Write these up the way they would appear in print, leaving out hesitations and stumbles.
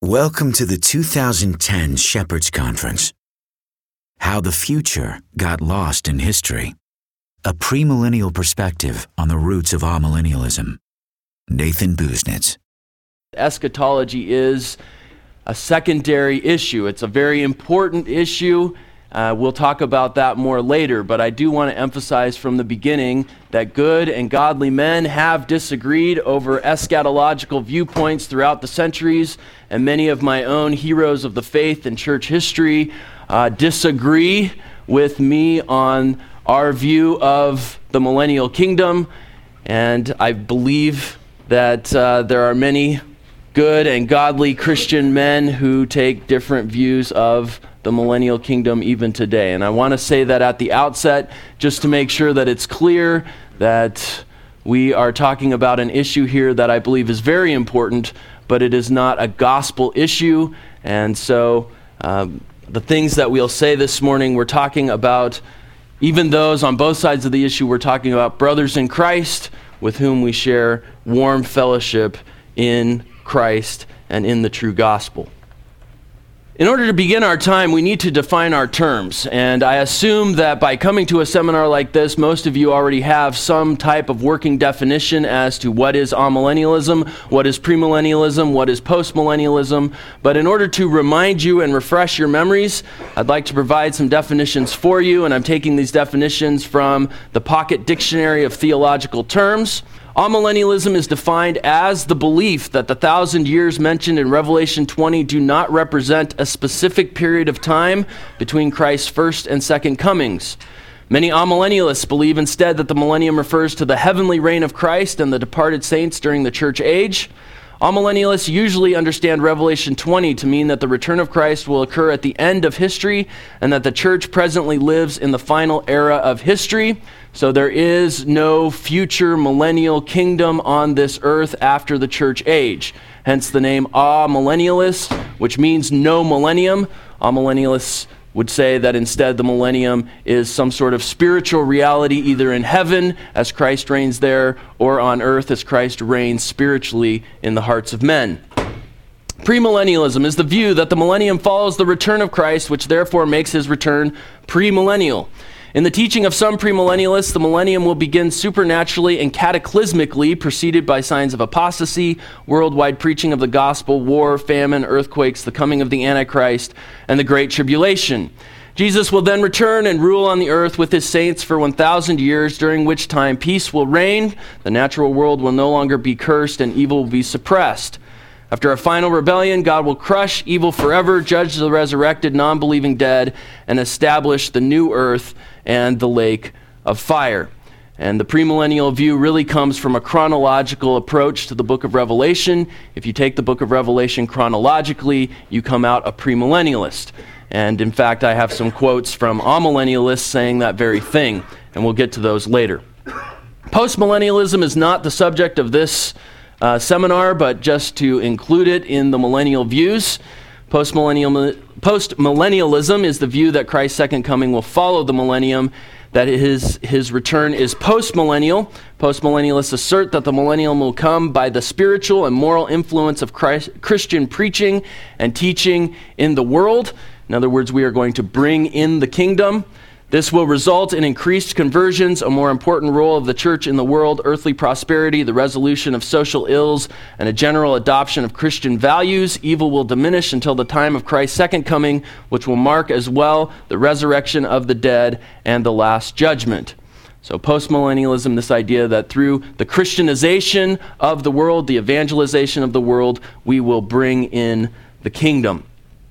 Welcome to the 2010 Shepherds Conference. How the Future Got Lost in History. A premillennial perspective on the roots of amillennialism. Nathan Busenitz. Eschatology is a secondary issue. It's a very important issue. We'll talk about that more later, but I do want to emphasize from the beginning that good and godly men have disagreed over eschatological viewpoints throughout the centuries, and many of my own heroes of the faith and church history disagree with me on our view of the millennial kingdom, and I believe that there are many good and godly Christian men who take different views of the millennial kingdom even today. And I want to say that at the outset, just to make sure that it's clear that we are talking about an issue here that I believe is very important, but it is not a gospel issue. And so the things that we'll say this morning, we're talking about, even those on both sides of the issue, we're talking about brothers in Christ with whom we share warm fellowship in Christ and in the true gospel. In order to begin our time, we need to define our terms, and I assume that by coming to a seminar like this, most of you already have some type of working definition as to what is amillennialism, what is premillennialism, what is postmillennialism, but in order to remind you and refresh your memories, I'd like to provide some definitions for you, and I'm taking these definitions from the Pocket Dictionary of Theological Terms. Amillennialism is defined as the belief that the 1,000 years mentioned in Revelation 20 do not represent a specific period of time between Christ's first and second comings. Many amillennialists believe instead that the millennium refers to the heavenly reign of Christ and the departed saints during the church age. Amillennialists usually understand Revelation 20 to mean that the return of Christ will occur at the end of history and that the church presently lives in the final era of history. So there is no future millennial kingdom on this earth after the church age. Hence the name amillennialist, which means no millennium. Amillennialists would say that instead the millennium is some sort of spiritual reality, either in heaven as Christ reigns there, or on earth as Christ reigns spiritually in the hearts of men. Premillennialism is the view that the millennium follows the return of Christ, which therefore makes his return premillennial. In the teaching of some premillennialists, the millennium will begin supernaturally and cataclysmically, preceded by signs of apostasy, worldwide preaching of the gospel, war, famine, earthquakes, the coming of the Antichrist, and the Great Tribulation. Jesus will then return and rule on the earth with his saints for 1,000 years, during which time peace will reign, the natural world will no longer be cursed, and evil will be suppressed. After a final rebellion, God will crush evil forever, judge the resurrected, non-believing dead, and establish the new earth and the lake of fire. And the premillennial view really comes from a chronological approach to the book of Revelation. If you take the book of Revelation chronologically, you come out a premillennialist. And in fact, I have some quotes from amillennialists saying that very thing, and we'll get to those later. Postmillennialism is not the subject of this seminar, but just to include it in the millennial views. Postmillennialism is the view that Christ's second coming will follow the millennium, that his return is postmillennial. Postmillennialists assert that the millennium will come by the spiritual and moral influence of Christian preaching and teaching in the world. In other words, we are going to bring in the kingdom. This will result in increased conversions, a more important role of the church in the world, earthly prosperity, the resolution of social ills, and a general adoption of Christian values. Evil will diminish until the time of Christ's second coming, which will mark as well the resurrection of the dead and the last judgment. So postmillennialism, this idea that through the Christianization of the world, the evangelization of the world, we will bring in the kingdom.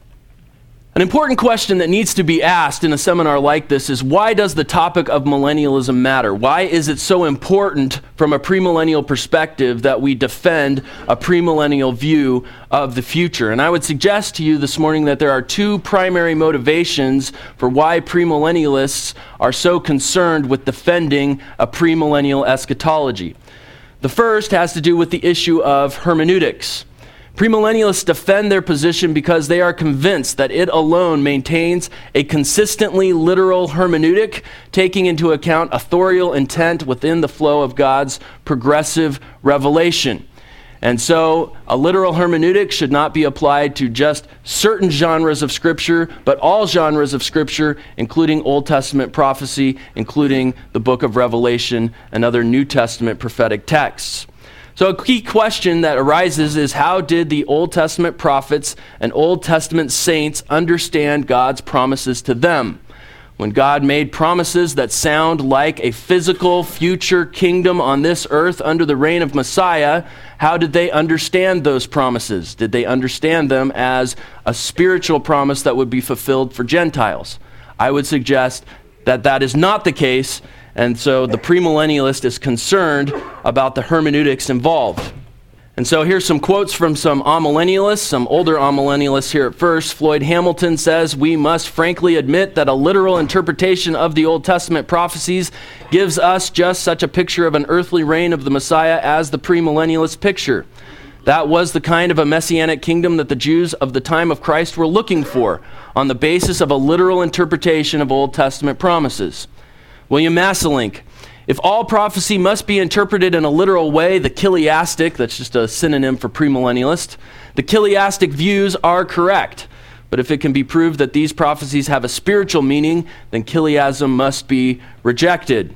An important question that needs to be asked in a seminar like this is, why does the topic of millennialism matter? Why is it so important from a premillennial perspective that we defend a premillennial view of the future? And I would suggest to you this morning that there are two primary motivations for why premillennialists are so concerned with defending a premillennial eschatology. The first has to do with the issue of hermeneutics. Premillennialists defend their position because they are convinced that it alone maintains a consistently literal hermeneutic, taking into account authorial intent within the flow of God's progressive revelation. And so a literal hermeneutic should not be applied to just certain genres of Scripture, but all genres of Scripture, including Old Testament prophecy, including the book of Revelation and other New Testament prophetic texts. So a key question that arises is, how did the Old Testament prophets and Old Testament saints understand God's promises to them? When God made promises that sound like a physical future kingdom on this earth under the reign of Messiah, how did they understand those promises? Did they understand them as a spiritual promise that would be fulfilled for Gentiles? I would suggest that that is not the case, and so the premillennialist is concerned about the hermeneutics involved. And so here's some quotes from some amillennialists, some older amillennialists here at First. Floyd Hamilton says, "We must frankly admit that a literal interpretation of the Old Testament prophecies gives us just such a picture of an earthly reign of the Messiah as the premillennialist picture. That was the kind of a messianic kingdom that the Jews of the time of Christ were looking for, on the basis of a literal interpretation of Old Testament promises." William Masselink, "If all prophecy must be interpreted in a literal way, the chiliastic," that's just a synonym for premillennialist, "the chiliastic views are correct. But if it can be proved that these prophecies have a spiritual meaning, then chiliasm must be rejected."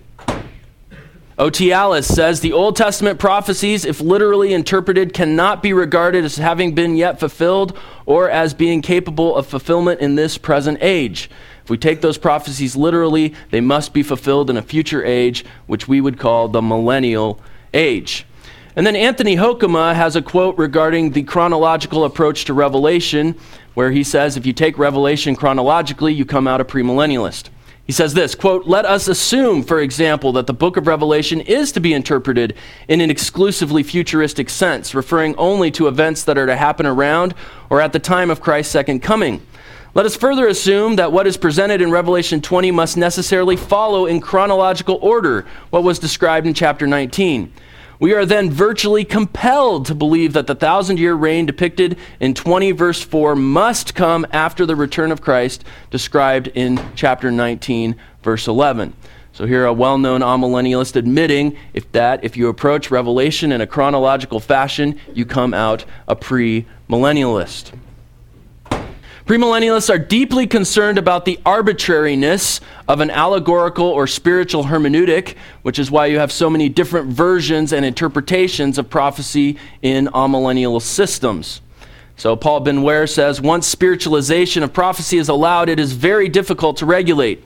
O.T. Alice says, "The Old Testament prophecies, if literally interpreted, cannot be regarded as having been yet fulfilled or as being capable of fulfillment in this present age. If we take those prophecies literally, they must be fulfilled in a future age, which we would call the millennial age." And then Anthony Hoekema has a quote regarding the chronological approach to Revelation, where he says, if you take Revelation chronologically, you come out a premillennialist. He says this, quote, "Let us assume, for example, that the book of Revelation is to be interpreted in an exclusively futuristic sense, referring only to events that are to happen around or at the time of Christ's second coming. Let us further assume that what is presented in Revelation 20 must necessarily follow in chronological order what was described in chapter 19. We are then virtually compelled to believe that the 1,000-year reign depicted in 20 verse 4 must come after the return of Christ described in chapter 19 verse 11. So here a well-known amillennialist admitting if you approach Revelation in a chronological fashion, you come out a premillennialist. Premillennialists are deeply concerned about the arbitrariness of an allegorical or spiritual hermeneutic, which is why you have so many different versions and interpretations of prophecy in amillennial systems. So Paul Benware says, once spiritualization of prophecy is allowed, it is very difficult to regulate.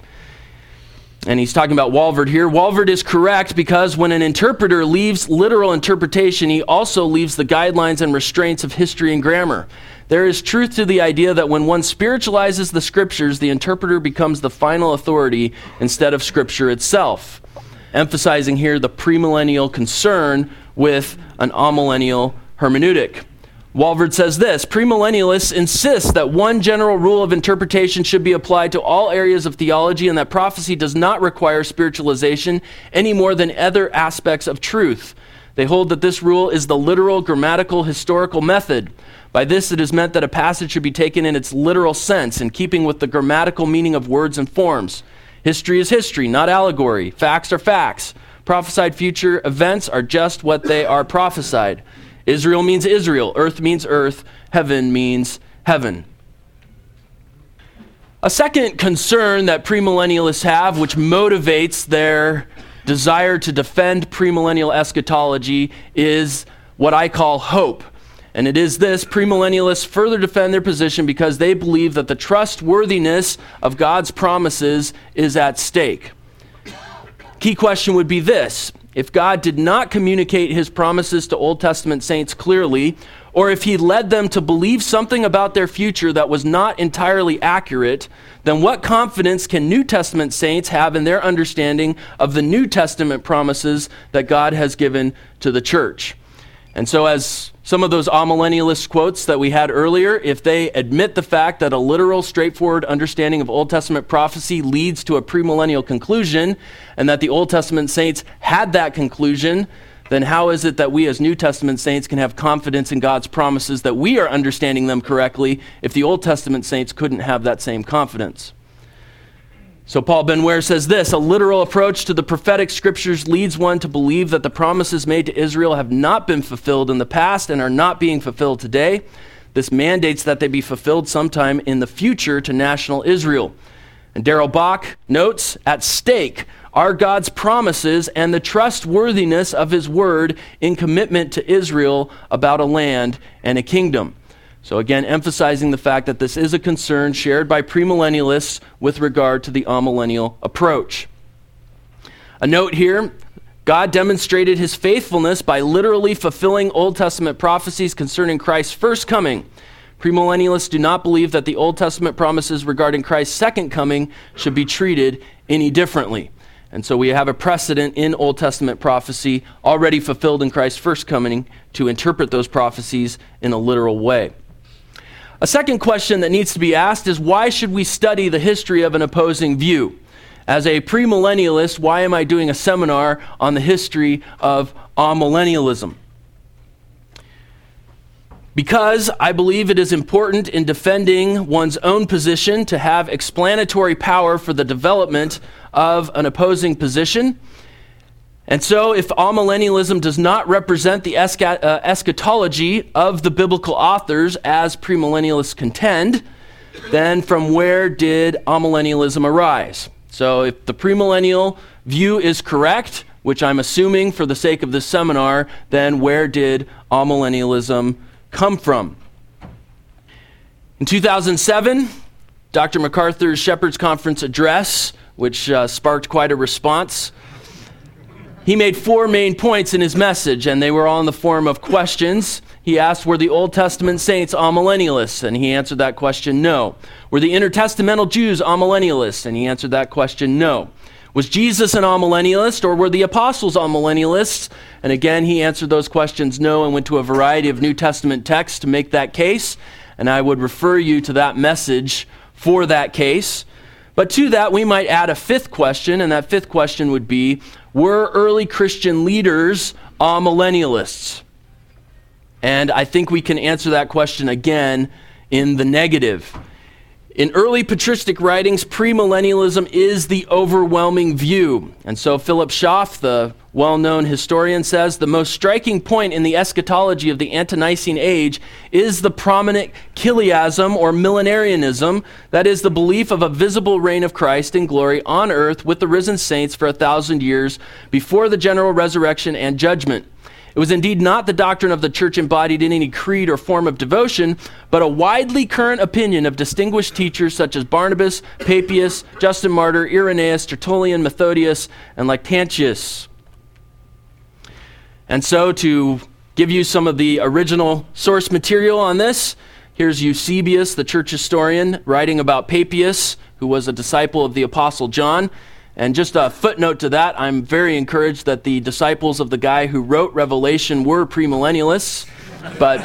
And he's talking about Walvoord here. Walvoord is correct because when an interpreter leaves literal interpretation, he also leaves the guidelines and restraints of history and grammar. There is truth to the idea that when one spiritualizes the Scriptures, the interpreter becomes the final authority instead of Scripture itself. Emphasizing here the premillennial concern with an amillennial hermeneutic. Walvoord says this, premillennialists insist that one general rule of interpretation should be applied to all areas of theology and that prophecy does not require spiritualization any more than other aspects of truth. They hold that this rule is the literal, grammatical, historical method. By this it is meant that a passage should be taken in its literal sense, in keeping with the grammatical meaning of words and forms. History is history, not allegory. Facts are facts. Prophesied future events are just what they are prophesied. Israel means Israel, earth means earth, heaven means heaven. A second concern that premillennialists have, which motivates their desire to defend premillennial eschatology, is what I call hope. And it is this, premillennialists further defend their position because they believe that the trustworthiness of God's promises is at stake. Key question would be this. If God did not communicate his promises to Old Testament saints clearly, or if he led them to believe something about their future that was not entirely accurate, then what confidence can New Testament saints have in their understanding of the New Testament promises that God has given to the church? And so as some of those amillennialist quotes that we had earlier, if they admit the fact that a literal, straightforward understanding of Old Testament prophecy leads to a premillennial conclusion, and that the Old Testament saints had that conclusion, then how is it that we as New Testament saints can have confidence in God's promises that we are understanding them correctly if the Old Testament saints couldn't have that same confidence? So Paul Ben Ware says this: a literal approach to the prophetic scriptures leads one to believe that the promises made to Israel have not been fulfilled in the past and are not being fulfilled today. This mandates that they be fulfilled sometime in the future to national Israel. And Darrell Bock notes, at stake are God's promises and the trustworthiness of his word in commitment to Israel about a land and a kingdom. So again, emphasizing the fact that this is a concern shared by premillennialists with regard to the amillennial approach. A note here, God demonstrated his faithfulness by literally fulfilling Old Testament prophecies concerning Christ's first coming. Premillennialists do not believe that the Old Testament promises regarding Christ's second coming should be treated any differently. And so we have a precedent in Old Testament prophecy already fulfilled in Christ's first coming to interpret those prophecies in a literal way. A second question that needs to be asked is, why should we study the history of an opposing view? As a premillennialist, why am I doing a seminar on the history of amillennialism? Because I believe it is important in defending one's own position to have explanatory power for the development of an opposing position. And so if amillennialism does not represent the eschatology of the biblical authors as premillennialists contend, then from where did amillennialism arise? So if the premillennial view is correct, which I'm assuming for the sake of this seminar, then where did amillennialism come from? In 2007, Dr. MacArthur's Shepherd's Conference address, which sparked quite a response, he made 4 main points in his message, and they were all in the form of questions. He asked, were the Old Testament saints amillennialists? And he answered that question, no. Were the intertestamental Jews amillennialists? And he answered that question, no. Was Jesus an amillennialist, or were the apostles amillennialists? And again, he answered those questions, no, and went to a variety of New Testament texts to make that case. And I would refer you to that message for that case. But to that, we might add a 5th question, and that 5th question would be, were early Christian leaders amillennialists? And I think we can answer that question again in the negative. In early patristic writings, premillennialism is the overwhelming view. And so Philip Schaff, the well-known historian, says the most striking point in the eschatology of the ante-Nicene age is the prominent chiliasm or millenarianism, that is the belief of a visible reign of Christ in glory on earth with the risen saints for 1,000 years before the general resurrection and judgment. It was indeed not the doctrine of the church embodied in any creed or form of devotion, but a widely current opinion of distinguished teachers such as Barnabas, Papias, Justin Martyr, Irenaeus, Tertullian, Methodius, and Lactantius. And so to give you some of the original source material on this, here's Eusebius, the church historian, writing about Papias, who was a disciple of the Apostle John. And just a footnote to that, I'm very encouraged that the disciples of the guy who wrote Revelation were premillennialists, but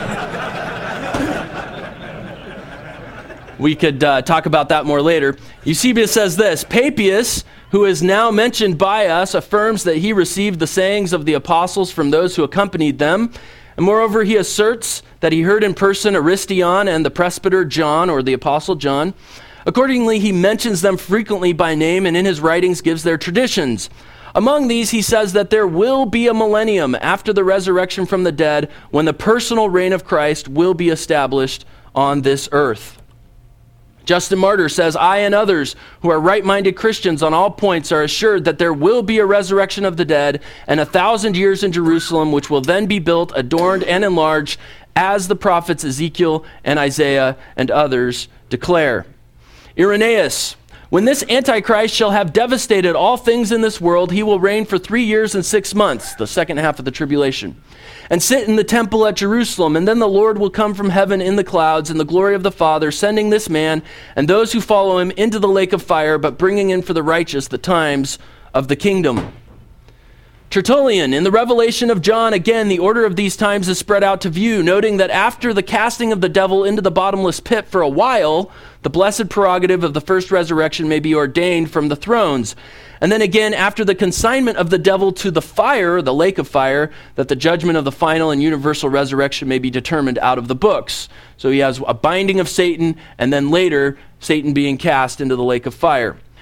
we could talk about that more later. Eusebius says this: Papias, who is now mentioned by us, affirms that he received the sayings of the apostles from those who accompanied them. And moreover, he asserts that he heard in person Aristion and the presbyter John, or the apostle John. Accordingly, he mentions them frequently by name and in his writings gives their traditions. Among these, he says that there will be a millennium after the resurrection from the dead when the personal reign of Christ will be established on this earth. Justin Martyr says, I and others who are right-minded Christians on all points are assured that there will be a resurrection of the dead and 1,000 years in Jerusalem, which will then be built, adorned, and enlarged, as the prophets Ezekiel and Isaiah and others declare. Irenaeus, when this Antichrist shall have devastated all things in this world, he will reign for 3 years and 6 months, the second half of the tribulation, and sit in the temple at Jerusalem. And then the Lord will come from heaven in the clouds in the glory of the Father, sending this man and those who follow him into the lake of fire, but bringing in for the righteous the times of the kingdom. Tertullian, in the Revelation of John, again, the order of these times is spread out to view, noting that after the casting of the devil into the bottomless pit for a while, the blessed prerogative of the first resurrection may be ordained from the thrones. And then again, after the consignment of the devil to the fire, the lake of fire, that the judgment of the final and universal resurrection may be determined out of the books. So he has a binding of Satan, and then later, Satan being cast into the lake of fire.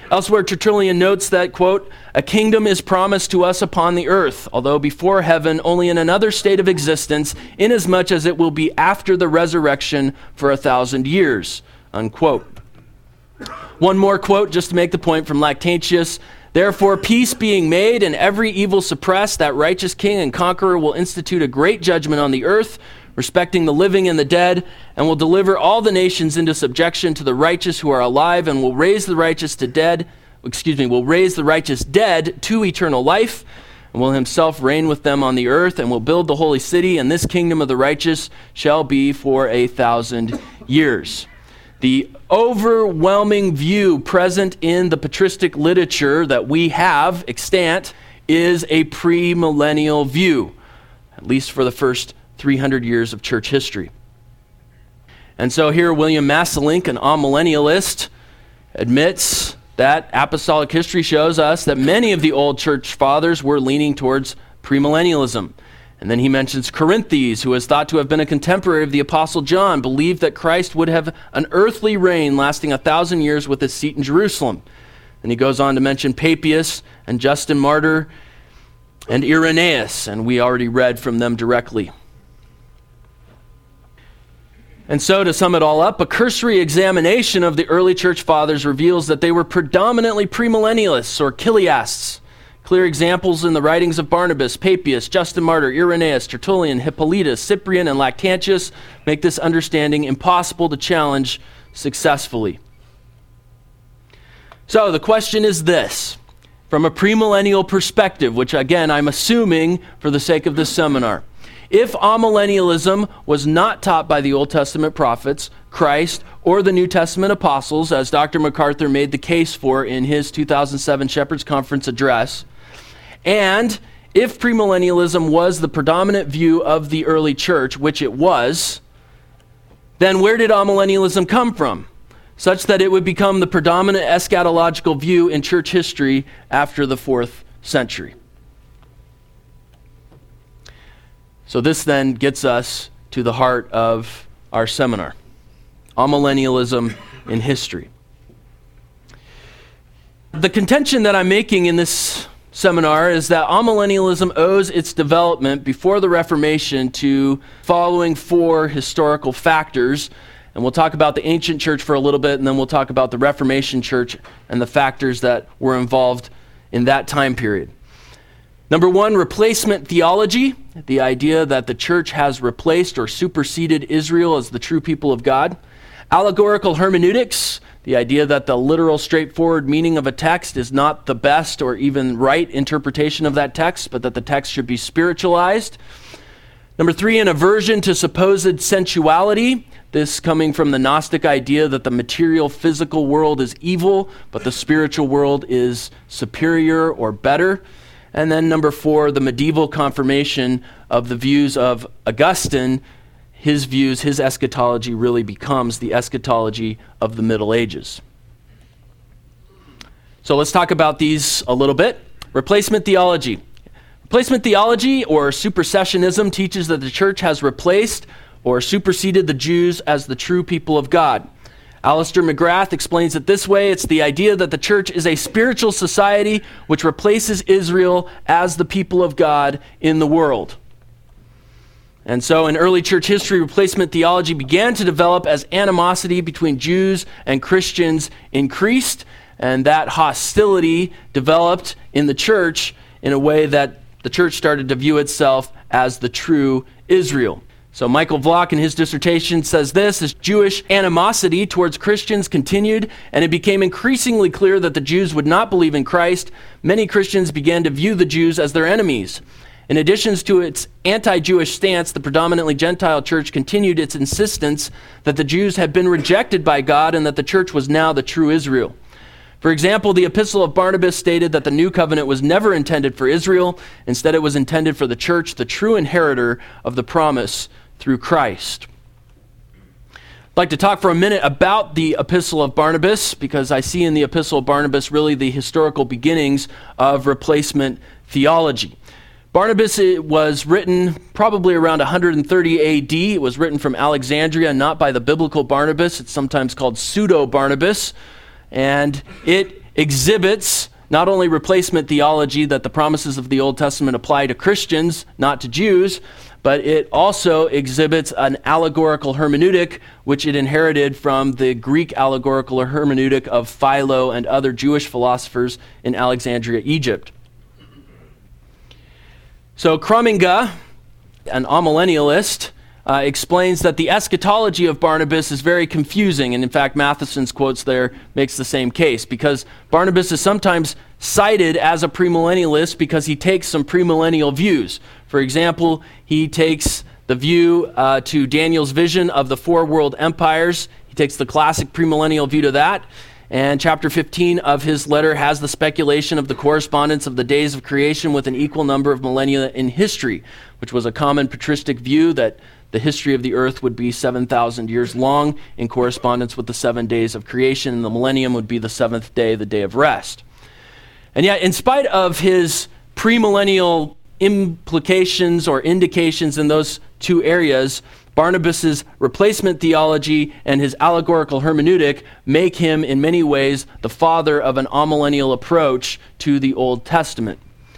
Elsewhere, Tertullian notes that, quote, "A kingdom is promised to us upon the earth, although before heaven, only in another state of existence, inasmuch as it will be after the resurrection for 1,000 years," unquote. One more quote, just to make the point, from Lactantius. "Therefore, peace being made and every evil suppressed, that righteous king and conqueror will institute a great judgment on the earth, respecting the living and the dead, and will deliver all the nations into subjection to the righteous who are alive, and will raise the righteous dead to eternal life, and will himself reign with them on the earth, and will build the holy city, and this kingdom of the righteous shall be for 1,000 years. The overwhelming view present in the patristic literature that we have extant is a premillennial view, at least for the first 300 years of church history. And so here William Maselink, an amillennialist, admits that apostolic history shows us that many of the old church fathers were leaning towards premillennialism. And then he mentions Corinthians, who is thought to have been a contemporary of the Apostle John, believed that Christ would have an earthly reign lasting 1,000 years with his seat in Jerusalem. And he goes on to mention Papias and Justin Martyr and Irenaeus, and we already read from them directly. And so, to sum it all up, a cursory examination of the early church fathers reveals that they were predominantly premillennialists or chiliasts. Clear examples in the writings of Barnabas, Papias, Justin Martyr, Irenaeus, Tertullian, Hippolytus, Cyprian, and Lactantius make this understanding impossible to challenge successfully. So the question is this: from a premillennial perspective, which again I'm assuming for the sake of this seminar, if amillennialism was not taught by the Old Testament prophets, Christ, or the New Testament apostles, as Dr. MacArthur made the case for in his 2007 Shepherd's Conference address, and if premillennialism was the predominant view of the early church, which it was, then where did amillennialism come from, such that it would become the predominant eschatological view in church history after the 4th century? So this then gets us to the heart of our seminar: amillennialism in history. The contention that I'm making in this seminar is that amillennialism owes its development before the Reformation to following 4 historical factors. And we'll talk about the ancient church for a little bit, and then we'll talk about the Reformation church and the factors that were involved in that time period. Number 1, replacement theology, the idea that the church has replaced or superseded Israel as the true people of God. Allegorical hermeneutics, the idea that the literal, straightforward meaning of a text is not the best or even right interpretation of that text, but that the text should be spiritualized. Number 3, an aversion to supposed sensuality, this coming from the Gnostic idea that the material, physical world is evil, but the spiritual world is superior or better. And then number 4, the medieval confirmation of the views of Augustine. His views, his eschatology really becomes the eschatology of the Middle Ages. So let's talk about these a little bit. Replacement theology. Replacement theology, or supersessionism, teaches that the church has replaced or superseded the Jews as the true people of God. Alistair McGrath explains it this way: it's the idea that the church is a spiritual society which replaces Israel as the people of God in the world. And so in early church history, replacement theology began to develop as animosity between Jews and Christians increased, and that hostility developed in the church in a way that the church started to view itself as the true Israel. So Michael Vlock in his dissertation says this: as Jewish animosity towards Christians continued and it became increasingly clear that the Jews would not believe in Christ, many Christians began to view the Jews as their enemies. In addition to its anti-Jewish stance, the predominantly Gentile church continued its insistence that the Jews had been rejected by God and that the church was now the true Israel. For example, the Epistle of Barnabas stated that the new covenant was never intended for Israel. Instead, it was intended for the church, the true inheritor of the promise through Christ. I'd like to talk for a minute about the Epistle of Barnabas, because I see in the Epistle of Barnabas really the historical beginnings of replacement theology. Barnabas was written probably around 130 AD. It was written from Alexandria, not by the biblical Barnabas. It's sometimes called pseudo-Barnabas. And it exhibits not only replacement theology, that the promises of the Old Testament apply to Christians, not to Jews, but it also exhibits an allegorical hermeneutic, which it inherited from the Greek allegorical hermeneutic of Philo and other Jewish philosophers in Alexandria, Egypt. So Crominga, an amillennialist, explains that the eschatology of Barnabas is very confusing, and in fact Matheson's quotes there makes the same case, because Barnabas is sometimes cited as a premillennialist because he takes some premillennial views. For example, he takes the view to Daniel's vision of the four world empires. He takes the classic premillennial view to that, and chapter 15 of his letter has the speculation of the correspondence of the days of creation with an equal number of millennia in history, which was a common patristic view that the history of the earth would be 7,000 years long in correspondence with the 7 days of creation, and the millennium would be the seventh day, the day of rest. And yet, in spite of his premillennial implications or indications in those two areas, Barnabas's replacement theology and his allegorical hermeneutic make him, in many ways, the father of an amillennial approach to the Old Testament.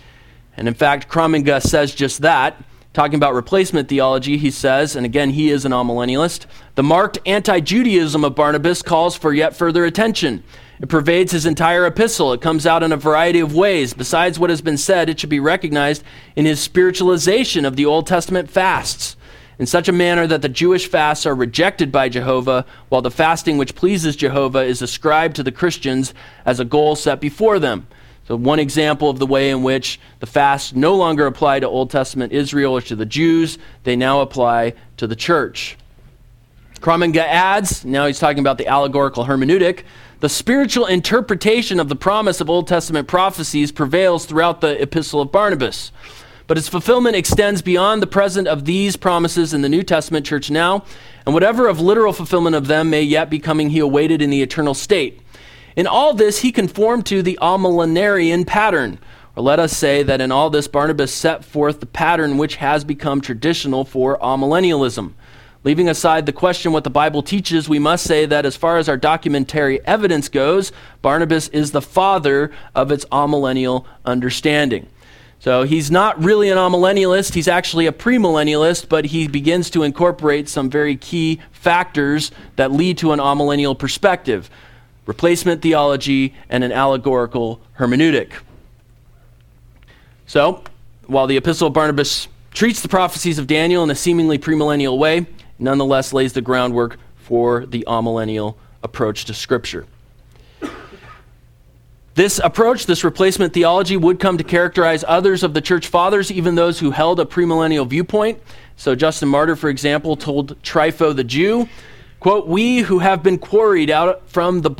And in fact, Crominga says just that. Talking about replacement theology, he says, and again, he is an amillennialist, the marked anti-Judaism of Barnabas calls for yet further attention. It pervades his entire epistle. It comes out in a variety of ways. Besides what has been said, it should be recognized in his spiritualization of the Old Testament fasts, in such a manner that the Jewish fasts are rejected by Jehovah, while the fasting which pleases Jehovah is ascribed to the Christians as a goal set before them. So one example of the way in which the fasts no longer apply to Old Testament Israel or to the Jews, they now apply to the church. Crominga adds, now he's talking about the allegorical hermeneutic, the spiritual interpretation of the promise of Old Testament prophecies prevails throughout the epistle of Barnabas. But its fulfillment extends beyond the present of these promises in the New Testament church now, and whatever of literal fulfillment of them may yet be coming, he awaited in the eternal state. In all this, he conformed to the amillenarian pattern. Or let us say that in all this, Barnabas set forth the pattern which has become traditional for amillennialism. Leaving aside the question what the Bible teaches, we must say that as far as our documentary evidence goes, Barnabas is the father of its amillennial understanding. So he's not really an amillennialist, he's actually a premillennialist, but he begins to incorporate some very key factors that lead to an amillennial perspective: replacement theology and an allegorical hermeneutic. So, while the Epistle of Barnabas treats the prophecies of Daniel in a seemingly premillennial way, nonetheless lays the groundwork for the amillennial approach to Scripture. This approach, this replacement theology, would come to characterize others of the church fathers, even those who held a premillennial viewpoint. So Justin Martyr, for example, told Trypho the Jew, quote, we who have been quarried out from the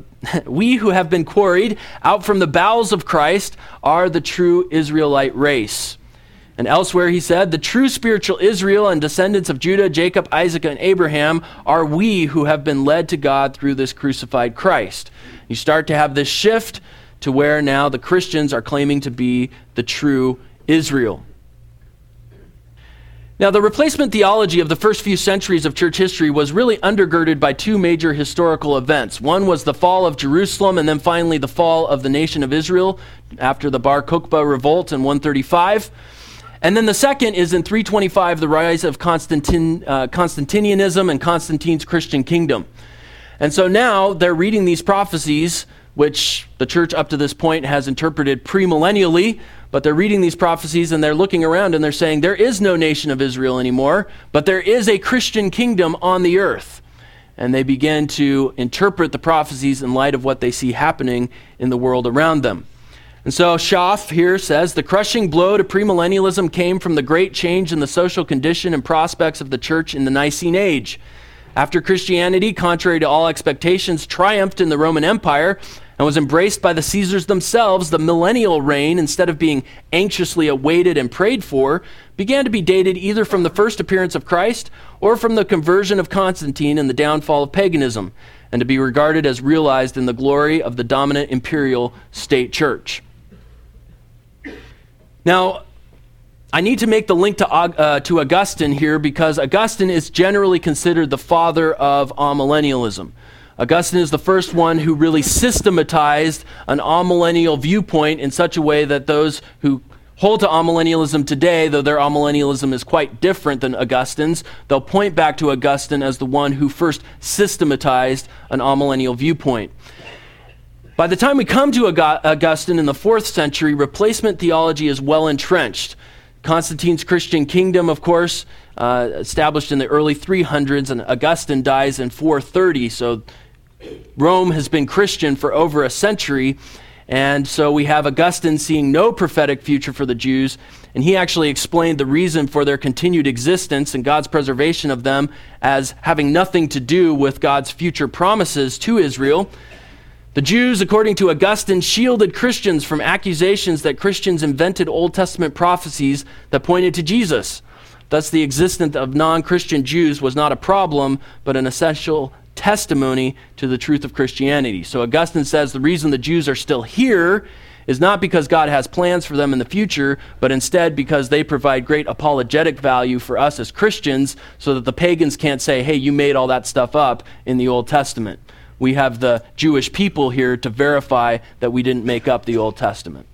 bowels of Christ are the true Israelite race. And elsewhere he said, the true spiritual Israel and descendants of Judah, Jacob, Isaac, and Abraham are we who have been led to God through this crucified Christ. You start to have this shift to where now the Christians are claiming to be the true Israel. Now, the replacement theology of the first few centuries of church history was really undergirded by two major historical events. One was the fall of Jerusalem, and then finally the fall of the nation of Israel after the Bar Kokhba revolt in 135. And then the second is in 325, the rise of Constantinianism and Constantine's Christian kingdom. And so now they're reading these prophecies, which the church up to this point has interpreted premillennially, but they're reading these prophecies and they're looking around and they're saying there is no nation of Israel anymore, but there is a Christian kingdom on the earth. And they begin to interpret the prophecies in light of what they see happening in the world around them. And so Schaff here says, the crushing blow to premillennialism came from the great change in the social condition and prospects of the church in the Nicene age. After Christianity, contrary to all expectations, triumphed in the Roman Empire and was embraced by the Caesars themselves, the millennial reign, instead of being anxiously awaited and prayed for, began to be dated either from the first appearance of Christ or from the conversion of Constantine and the downfall of paganism, and to be regarded as realized in the glory of the dominant imperial state church. Now, I need to make the link to Augustine here because Augustine is generally considered the father of amillennialism. Augustine is the first one who really systematized an amillennial viewpoint in such a way that those who hold to amillennialism today, though their amillennialism is quite different than Augustine's, they'll point back to Augustine as the one who first systematized an amillennial viewpoint. By the time we come to Augustine in the 4th century, replacement theology is well entrenched. Constantine's Christian kingdom, of course, established in the early 300s, and Augustine dies in 430, so Rome has been Christian for over a century, and so we have Augustine seeing no prophetic future for the Jews, and he actually explained the reason for their continued existence and God's preservation of them as having nothing to do with God's future promises to Israel. The Jews, according to Augustine, shielded Christians from accusations that Christians invented Old Testament prophecies that pointed to Jesus. Thus, the existence of non-Christian Jews was not a problem, but an essential testimony to the truth of Christianity. So Augustine says the reason the Jews are still here is not because God has plans for them in the future, but instead because they provide great apologetic value for us as Christians so that the pagans can't say, hey, you made all that stuff up in the Old Testament. We have the Jewish people here to verify that we didn't make up the Old Testament.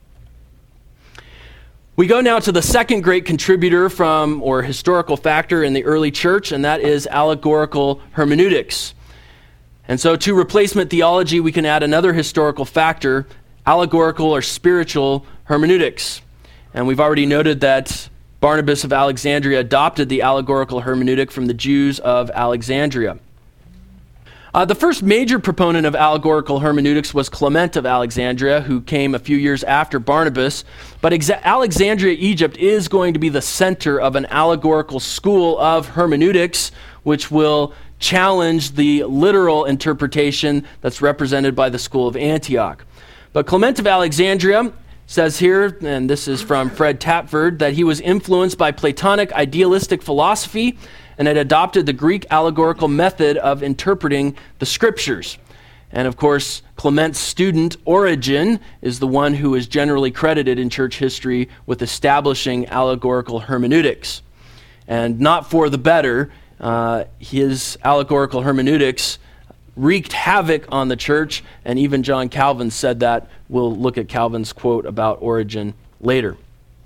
We go now to the second great contributor or historical factor in the early church, and that is allegorical hermeneutics. And so to replacement theology, we can add another historical factor, allegorical or spiritual hermeneutics. And we've already noted that Barnabas of Alexandria adopted the allegorical hermeneutic from the Jews of Alexandria. The first major proponent of allegorical hermeneutics was Clement of Alexandria, who came a few years after Barnabas. But Alexandria, Egypt, is going to be the center of an allegorical school of hermeneutics, which will challenge the literal interpretation that's represented by the school of Antioch. But Clement of Alexandria says here, and this is from Fred Tapford, that he was influenced by Platonic idealistic philosophy and had adopted the Greek allegorical method of interpreting the scriptures. And of course, Clement's student, Origen, is the one who is generally credited in church history with establishing allegorical hermeneutics. And not for the better, his allegorical hermeneutics wreaked havoc on the church, and even John Calvin said that. We'll look at Calvin's quote about Origen later.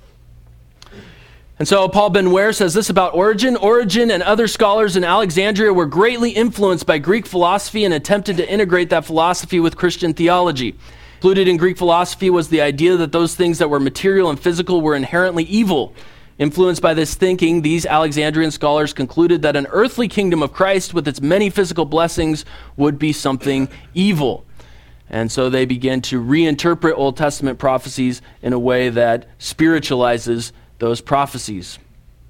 And so Paul Ben Ware says this about Origen. Origen and other scholars in Alexandria were greatly influenced by Greek philosophy and attempted to integrate that philosophy with Christian theology. Included in Greek philosophy was the idea that those things that were material and physical were inherently evil. Influenced by this thinking, these Alexandrian scholars concluded that an earthly kingdom of Christ with its many physical blessings would be something evil. And so they began to reinterpret Old Testament prophecies in a way that spiritualizes those prophecies.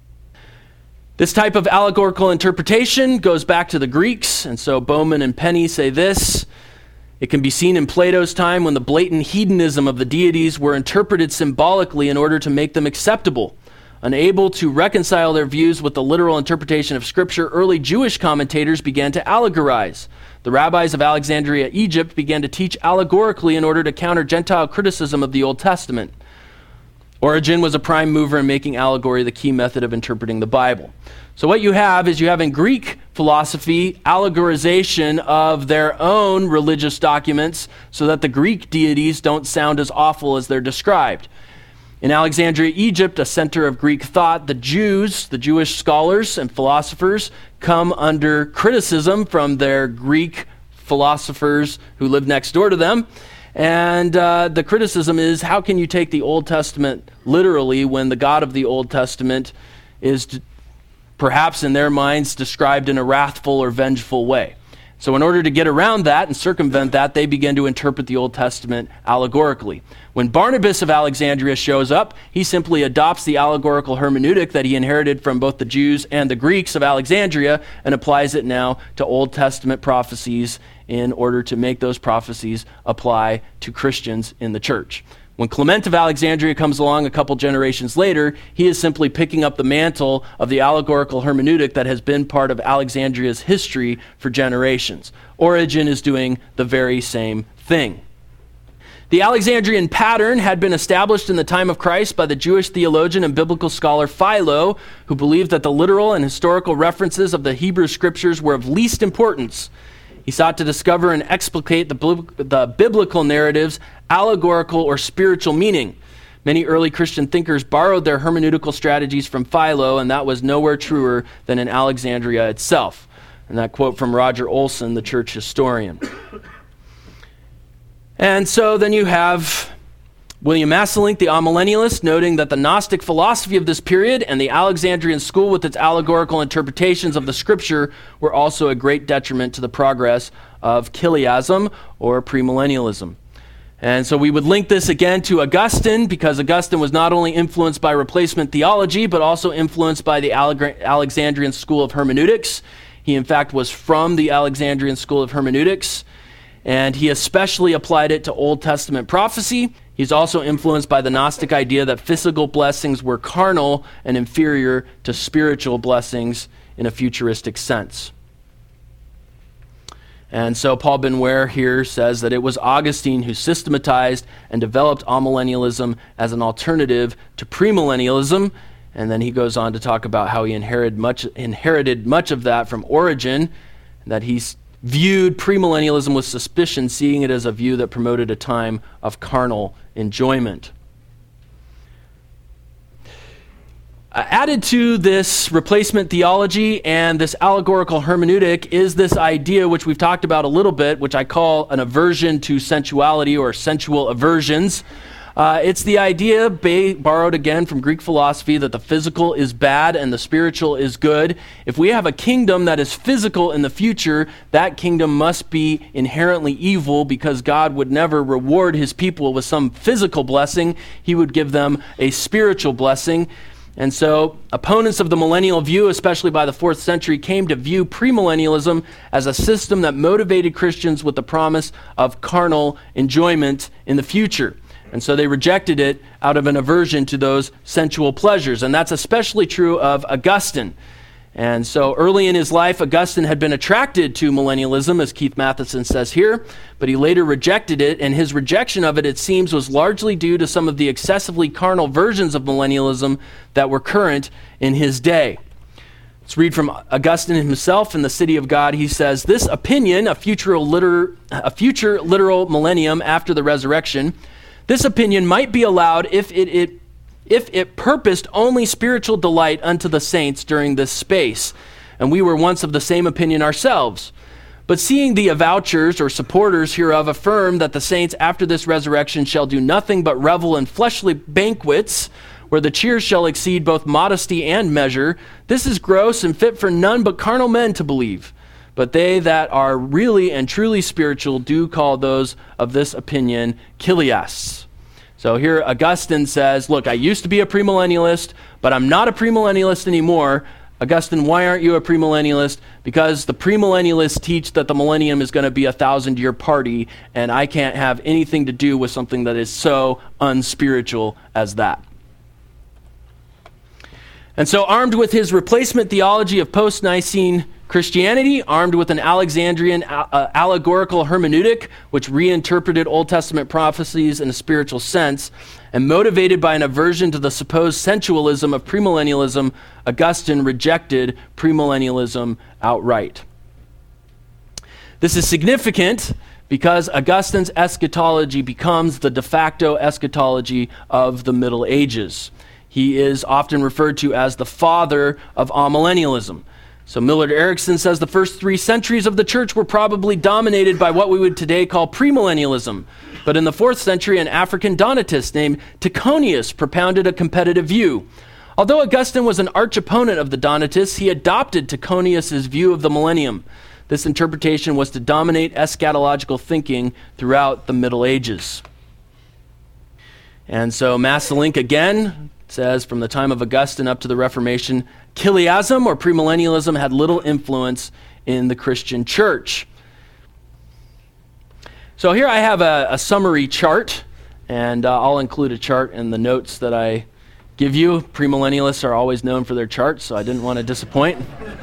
This type of allegorical interpretation goes back to the Greeks, and so Bowman and Penny say this: it can be seen in Plato's time when the blatant hedonism of the deities were interpreted symbolically in order to make them acceptable. Unable to reconcile their views with the literal interpretation of Scripture, early Jewish commentators began to allegorize. The rabbis of Alexandria, Egypt, began to teach allegorically in order to counter Gentile criticism of the Old Testament. Origen was a prime mover in making allegory the key method of interpreting the Bible. So what you have in Greek philosophy allegorization of their own religious documents so that the Greek deities don't sound as awful as they're described. In Alexandria, Egypt, a center of Greek thought, the Jews, the Jewish scholars and philosophers, come under criticism from their Greek philosophers who live next door to them. And the criticism is, how can you take the Old Testament literally when the God of the Old Testament is perhaps in their minds described in a wrathful or vengeful way? So in order to get around that and circumvent that, they begin to interpret the Old Testament allegorically. When Barnabas of Alexandria shows up, he simply adopts the allegorical hermeneutic that he inherited from both the Jews and the Greeks of Alexandria and applies it now to Old Testament prophecies in order to make those prophecies apply to Christians in the church. When Clement of Alexandria comes along a couple generations later, he is simply picking up the mantle of the allegorical hermeneutic that has been part of Alexandria's history for generations. Origen is doing the very same thing. The Alexandrian pattern had been established in the time of Christ by the Jewish theologian and biblical scholar Philo, who believed that the literal and historical references of the Hebrew scriptures were of least importance. He sought to discover and explicate the biblical narrative's allegorical or spiritual meaning. Many early Christian thinkers borrowed their hermeneutical strategies from Philo, and that was nowhere truer than in Alexandria itself. And that quote from Roger Olson, the church historian. And so then you have William Maselink, the amillennialist, noting that the Gnostic philosophy of this period and the Alexandrian school with its allegorical interpretations of the scripture were also a great detriment to the progress of chiliasm or premillennialism. And so we would link this again to Augustine, because Augustine was not only influenced by replacement theology, but also influenced by the Alexandrian school of hermeneutics. He, in fact, was from the Alexandrian school of hermeneutics, and he especially applied it to Old Testament prophecy. He's also influenced by the Gnostic idea that physical blessings were carnal and inferior to spiritual blessings in a futuristic sense. And so Paul Benware here says that it was Augustine who systematized and developed amillennialism as an alternative to premillennialism. And then he goes on to talk about how he inherited much of that from Origen, that he's viewed premillennialism with suspicion, seeing it as a view that promoted a time of carnal enjoyment. Added to this replacement theology and this allegorical hermeneutic is this idea, which we've talked about a little bit, which I call an aversion to sensuality or sensual aversions. It's the idea, borrowed again from Greek philosophy, that the physical is bad and the spiritual is good. If we have a kingdom that is physical in the future, that kingdom must be inherently evil, because God would never reward his people with some physical blessing. He would give them a spiritual blessing. And so opponents of the millennial view, especially by the 4th century, came to view premillennialism as a system that motivated Christians with the promise of carnal enjoyment in the future. And so they rejected it out of an aversion to those sensual pleasures. And that's especially true of Augustine. And so early in his life, Augustine had been attracted to millennialism, as Keith Matheson says here, but he later rejected it, and his rejection of it, it seems, was largely due to some of the excessively carnal versions of millennialism that were current in his day. Let's read from Augustine himself in The City of God. He says, "This opinion, a future literal millennium after the resurrection, this opinion might be allowed if it purposed only spiritual delight unto the saints during this space. And we were once of the same opinion ourselves. But seeing the avouchers or supporters hereof affirm that the saints after this resurrection shall do nothing but revel in fleshly banquets, where the cheers shall exceed both modesty and measure, this is gross and fit for none but carnal men to believe. But they that are really and truly spiritual do call those of this opinion chiliasts." So here Augustine says, look, I used to be a premillennialist, but I'm not a premillennialist anymore. Augustine, why aren't you a premillennialist? Because the premillennialists teach that the millennium is going to be a 1,000-year party, and I can't have anything to do with something that is so unspiritual as that. And so armed with his replacement theology of post-Nicene Christianity, armed with an Alexandrian allegorical hermeneutic, which reinterpreted Old Testament prophecies in a spiritual sense, and motivated by an aversion to the supposed sensualism of premillennialism, Augustine rejected premillennialism outright. This is significant because Augustine's eschatology becomes the de facto eschatology of the Middle Ages. He is often referred to as the father of amillennialism. So Millard Erickson says the first 3 centuries of the church were probably dominated by what we would today call premillennialism. But in the 4th century, an African Donatist named Tychonius propounded a competitive view. Although Augustine was an arch opponent of the Donatists, he adopted Tychonius' view of the millennium. This interpretation was to dominate eschatological thinking throughout the Middle Ages. And so Maselink again says, from the time of Augustine up to the Reformation, chiliasm or premillennialism had little influence in the Christian church. So here I have a summary chart, and I'll include a chart in the notes that I give you. Premillennialists are always known for their charts, so I didn't want to disappoint.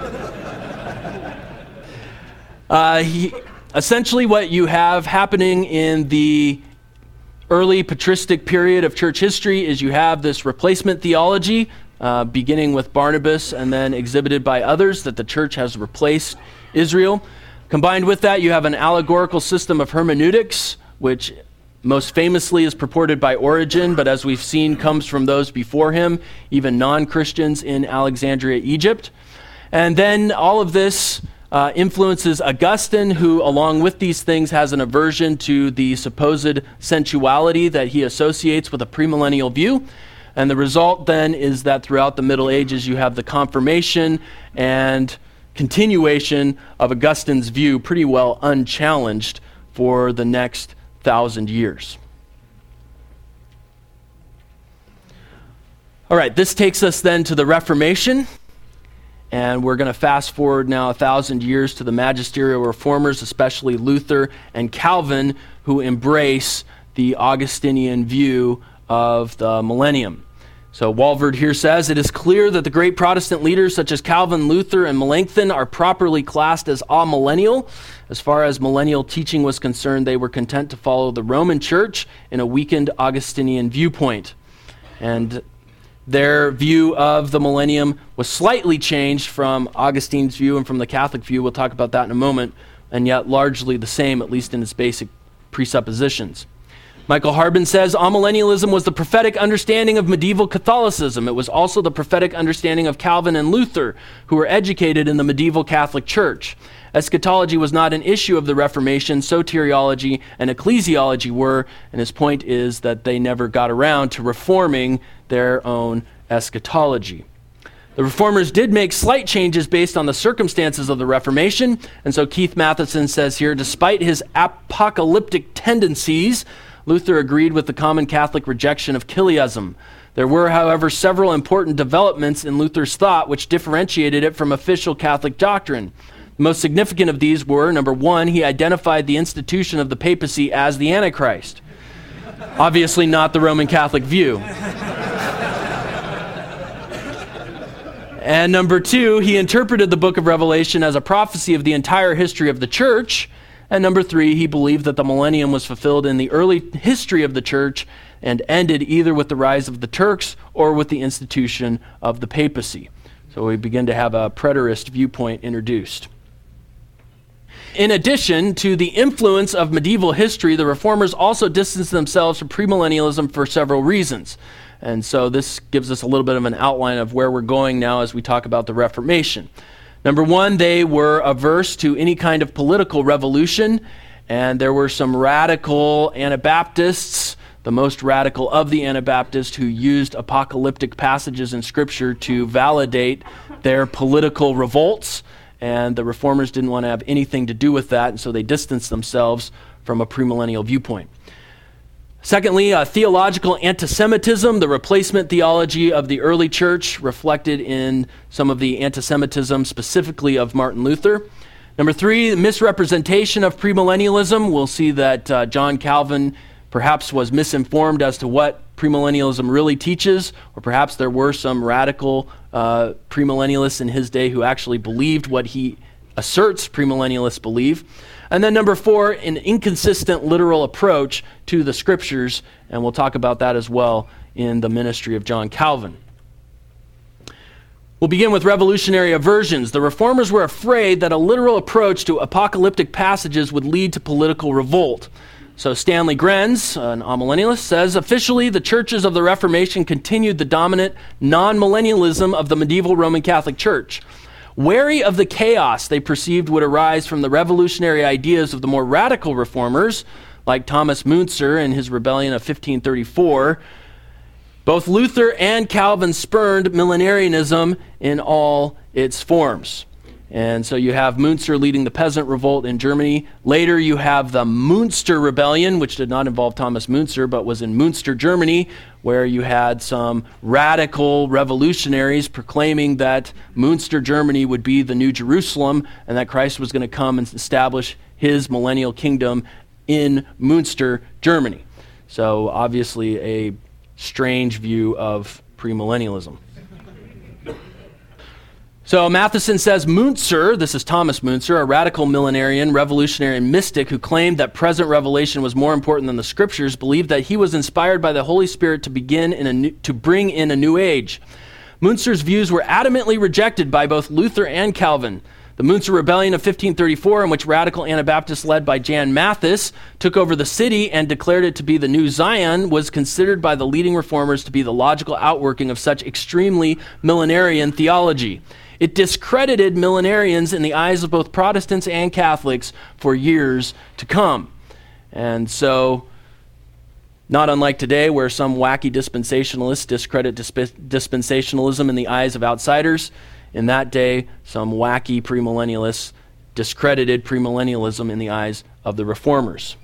Essentially what you have happening in the early patristic period of church history is you have this replacement theology, beginning with Barnabas and then exhibited by others, that the church has replaced Israel. Combined with that, you have an allegorical system of hermeneutics, which most famously is purported by Origen, but as we've seen, comes from those before him, even non-Christians in Alexandria, Egypt. And then all of this influences Augustine, who, along with these things, has an aversion to the supposed sensuality that he associates with a premillennial view. And the result then is that throughout the Middle Ages, you have the confirmation and continuation of Augustine's view pretty well unchallenged for the next 1,000 years. All right, this takes us then to the Reformation. And we're going to fast forward now 1,000 years to the magisterial reformers, especially Luther and Calvin, who embrace the Augustinian view of the millennium. So Walvoord here says, "It is clear that the great Protestant leaders such as Calvin, Luther, and Melanchthon are properly classed as amillennial. As far as millennial teaching was concerned, they were content to follow the Roman Church in a weakened Augustinian viewpoint." And their view of the millennium was slightly changed from Augustine's view and from the Catholic view. We'll talk about that in a moment, and yet largely the same, at least in its basic presuppositions. Michael Harbin says, "Amillennialism was the prophetic understanding of medieval Catholicism. It was also the prophetic understanding of Calvin and Luther, who were educated in the medieval Catholic Church. Eschatology was not an issue of the Reformation, soteriology and ecclesiology were," and his point is that they never got around to reforming their own eschatology. The Reformers did make slight changes based on the circumstances of the Reformation, and so Keith Matheson says here, "Despite his apocalyptic tendencies, Luther agreed with the common Catholic rejection of Chiliasm. There were, however, several important developments in Luther's thought which differentiated it from official Catholic doctrine. The most significant of these were, number one, he identified the institution of the papacy as the Antichrist. Obviously not the Roman Catholic view. And number two, he interpreted the book of Revelation as a prophecy of the entire history of the church. And number three, he believed that the millennium was fulfilled in the early history of the church and ended either with the rise of the Turks or with the institution of the papacy." So we begin to have a preterist viewpoint introduced. In addition to the influence of medieval history, the Reformers also distanced themselves from premillennialism for several reasons. And so this gives us a little bit of an outline of where we're going now as we talk about the Reformation. Number one, they were averse to any kind of political revolution, and there were some radical Anabaptists, the most radical of the Anabaptists, who used apocalyptic passages in Scripture to validate their political revolts, and the Reformers didn't want to have anything to do with that, and so they distanced themselves from a premillennial viewpoint. Secondly, theological anti-Semitism, the replacement theology of the early church, reflected in some of the anti-Semitism specifically of Martin Luther. Number three, misrepresentation of premillennialism. We'll see that John Calvin perhaps was misinformed as to what premillennialism really teaches, or perhaps there were some radical premillennialists in his day who actually believed what he asserts premillennialists believe. And then number four, an inconsistent literal approach to the Scriptures, and we'll talk about that as well in the ministry of John Calvin. We'll begin with revolutionary aversions. The Reformers were afraid that a literal approach to apocalyptic passages would lead to political revolt. So Stanley Grenz, an amillennialist, says, "Officially, the churches of the Reformation continued the dominant non-millennialism of the medieval Roman Catholic Church. Wary of the chaos they perceived would arise from the revolutionary ideas of the more radical reformers, like Thomas Müntzer in his rebellion of 1534, both Luther and Calvin spurned millenarianism in all its forms." And so you have Müntzer leading the peasant revolt in Germany. Later you have the Münster Rebellion, which did not involve Thomas Müntzer, but was in Münster, Germany, where you had some radical revolutionaries proclaiming that Münster, Germany would be the new Jerusalem and that Christ was going to come and establish his millennial kingdom in Münster, Germany. So obviously a strange view of premillennialism. So Matheson says Müntzer, this is Thomas Müntzer, a radical millenarian, revolutionary mystic who claimed that present revelation was more important than the Scriptures, believed that he was inspired by the Holy Spirit to bring in a new age. Müntzer's views were adamantly rejected by both Luther and Calvin. The Munster Rebellion of 1534, in which radical Anabaptists led by Jan Mathis took over the city and declared it to be the new Zion, was considered by the leading reformers to be the logical outworking of such extremely millenarian theology. It discredited millenarians in the eyes of both Protestants and Catholics for years to come. And so, not unlike today, where some wacky dispensationalists discredit dispensationalism in the eyes of outsiders, in that day, some wacky premillennialists discredited premillennialism in the eyes of the reformers.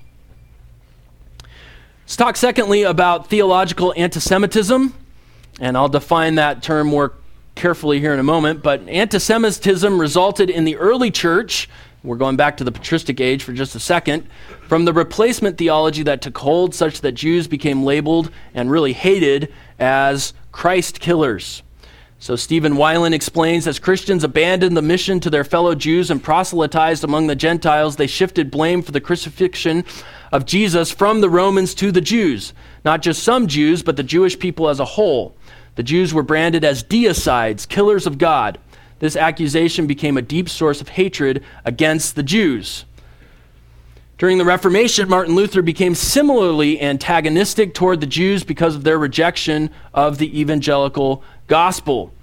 Let's talk secondly about theological antisemitism, and I'll define that term more carefully here in a moment, but antisemitism resulted in the early church, we're going back to the patristic age for just a second, from the replacement theology that took hold such that Jews became labeled and really hated as Christ killers. So Stephen Weiland explains, as Christians abandoned the mission to their fellow Jews and proselytized among the Gentiles, they shifted blame for the crucifixion of Jesus from the Romans to the Jews. Not just some Jews, but the Jewish people as a whole. The Jews were branded as deicides, killers of God. This accusation became a deep source of hatred against the Jews. During the Reformation, Martin Luther became similarly antagonistic toward the Jews because of their rejection of the evangelical gospel.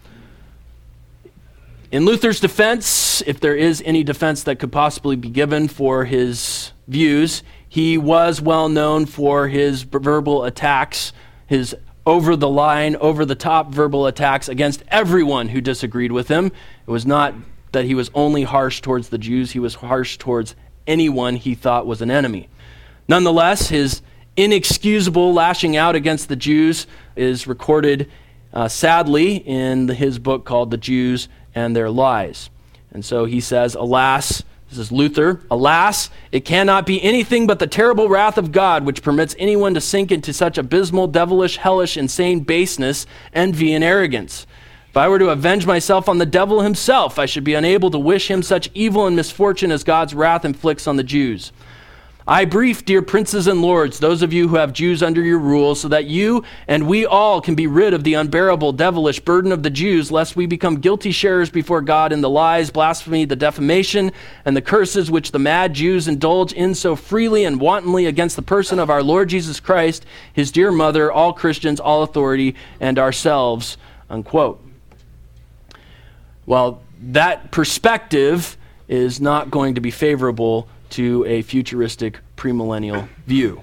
In Luther's defense, if there is any defense that could possibly be given for his views, he was well known for his verbal attacks, his over-the-line, over-the-top verbal attacks against everyone who disagreed with him. It was not that he was only harsh towards the Jews, he was harsh towards anyone he thought was an enemy. Nonetheless, his inexcusable lashing out against the Jews is recorded sadly in his book called The Jews and Their Lies. And so he says, alas, this is Luther, alas, it cannot be anything but the terrible wrath of God which permits anyone to sink into such abysmal, devilish, hellish, insane baseness, envy, and arrogance. If I were to avenge myself on the devil himself, I should be unable to wish him such evil and misfortune as God's wrath inflicts on the Jews. I brief, dear princes and lords, those of you who have Jews under your rule, so that you and we all can be rid of the unbearable, devilish burden of the Jews, lest we become guilty sharers before God in the lies, blasphemy, the defamation, and the curses which the mad Jews indulge in so freely and wantonly against the person of our Lord Jesus Christ, his dear mother, all Christians, all authority, and ourselves, unquote. Well, that perspective is not going to be favorable to a futuristic premillennial view.